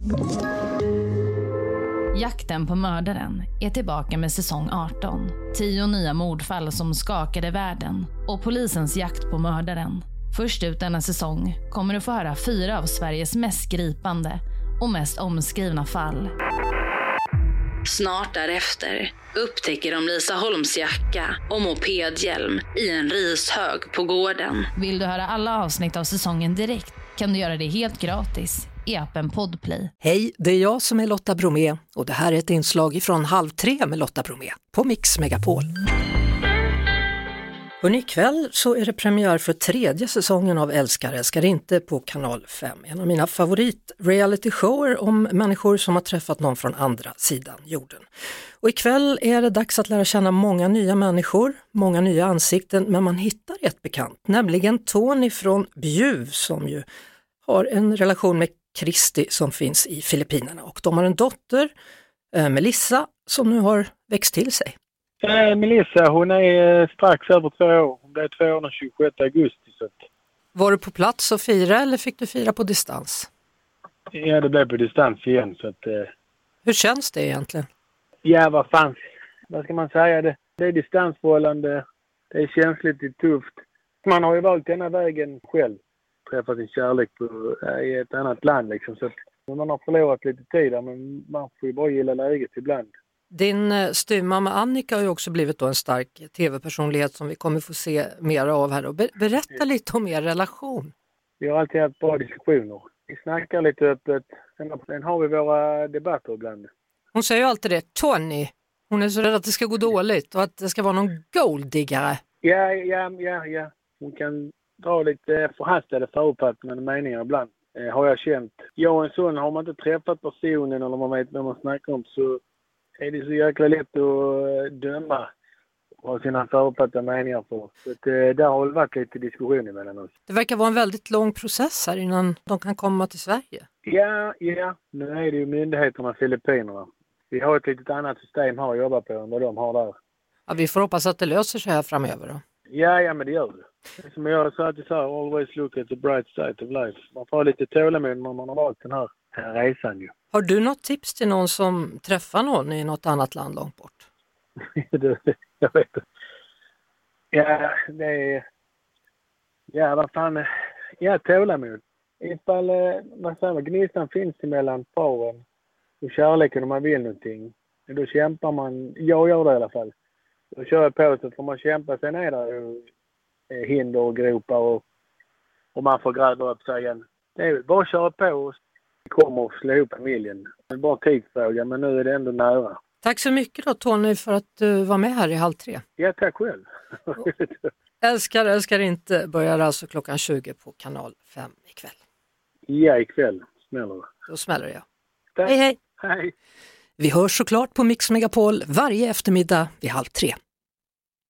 Jakten på mördaren är tillbaka med säsong 18. 10 nya mordfall som skakade världen och polisens jakt på mördaren. Först ut denna säsong kommer du få höra 4 av Sveriges mest gripande och mest omskrivna fall. Snart därefter upptäcker de Lisa Holms jacka och mopedhjälm i en rishög på gården. Vill du höra alla avsnitt av säsongen direkt kan du göra det helt gratis i appen Podplay. Hej, det är jag som är Lotta Bromé och det här är ett inslag från 2:30 med Lotta Bromé på Mix Megapol. Och ikväll så är det premiär för 3:e säsongen av Älskar älskar inte på kanal 5. En av mina favorit-reality-shower om människor som har träffat någon från andra sidan jorden. Och ikväll är det dags att lära känna många nya människor, många nya ansikten, men man hittar ett bekant, nämligen Tony från Bjuv som ju har en relation med Kristi som finns i Filippinerna. Och de har en dotter, Melissa, som nu har växt till sig. Melissa, hon är strax över 2 år. Hon blev 2 år den 26 augusti. Så. Var du på plats och fira eller fick du fira på distans? Ja, det blev på distans igen. Så att, hur känns det egentligen? Ja, vad ska man säga? Det är distansförhållande. Det är känsligt, det är tufft. Man har ju valt denna vägen själv. Träffat sin kärlek i ett annat land liksom. Så att man har förlorat lite tid där, men man får ju bara gilla läget ibland. Din styvmamma Annika har ju också blivit då en stark tv-personlighet som vi kommer få se mer av här. Och berätta lite om er relation. Vi har alltid haft bra diskussioner. Vi snackar lite öppet. Sen har vi våra debatter ibland. Hon säger ju alltid det, Tony. Hon är så rädd att det ska gå dåligt och att det ska vara någon golddiggare. Ja. Hon kan dra lite förhastade förutfattade meningar ibland. Har jag känt. Jag och en son, har man inte träffat personen eller man vet vad man snackar om så är det så jäkla lätt att döma och ha sina förutfattade meningar för. Så att, där har det varit lite diskussion mellan oss. Det verkar vara en väldigt lång process här innan de kan komma till Sverige. Ja. Nu är det ju myndigheterna i Filippinerna. Vi har ett litet annat system här att jobba på än vad de har där. Ja, vi får hoppas att det löser sig här framöver då. Ja, men det gör det. Som jag sa alltid så här, always look at the bright side of life. Man får ha lite tålamod när man har valt den här resan ju. Har du något tips till någon som träffar någon i något annat land långt bort? Jag vet inte. Ja, det är... Ja, vad fan... Ja, tålamod. Ifall, vad säger man, gnistan finns emellan paren och kärleken om man vill någonting. Då kämpar man, jag gör det i alla fall. Då kör jag på så får man kämpa, sen är det hinder och gropar och man får gräva upp sig igen. Det är bara att köra på och kommer att slå ihop familjen. Det är bara tidsfråga, men nu är det ändå nära. Tack så mycket då Tony för att du var med här i 2:30. Ja, tack själv. Älskar inte börjar alltså klockan 20 på kanal 5 ikväll. Ja, ikväll smäller det. Då smäller det, ja. Tack. Hej. Hej. Vi hörs såklart på Mix Megapol varje eftermiddag vid 2:30.